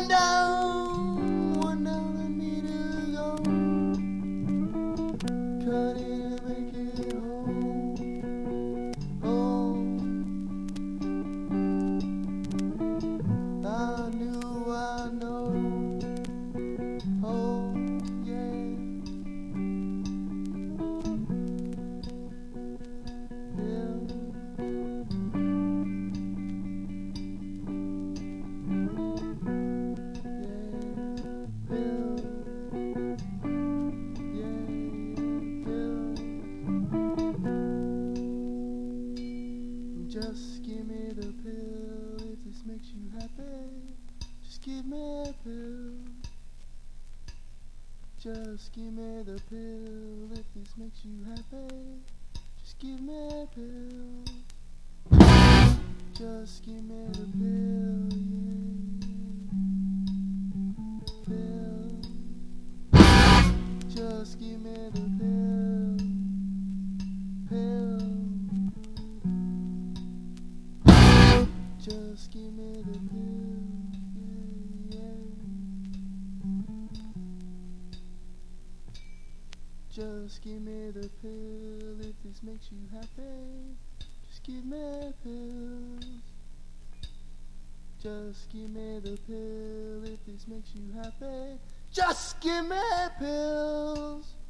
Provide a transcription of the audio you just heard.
one down a meter long. Cut it and make it whole, whole. I knew I know, oh yeah. Just give me the pill if this makes you happy. Just give me a pill. Just give me the pill if this makes you happy. Just give me a pill. Just give me the pill, yeah. Pill. Just give me the pill. Pill. Just give me the pill, yeah, yeah. Just give me the pill if this makes you happy. Just give me pills. Just give me the pill if this makes you happy. Just give me pills.